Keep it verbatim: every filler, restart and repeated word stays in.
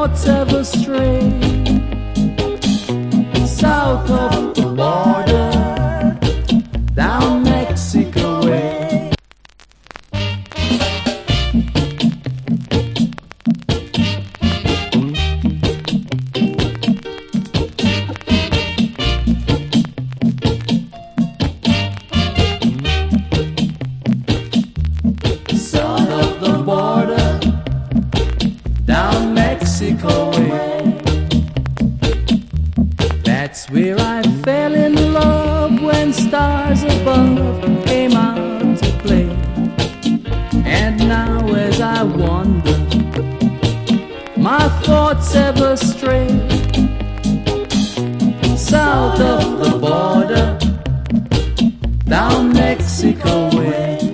thoughts ever stray south of the border, down Mexico way. South of the border, down Mexico way. That's where I fell in love when stars above came out to play. And now as I wander, my thoughts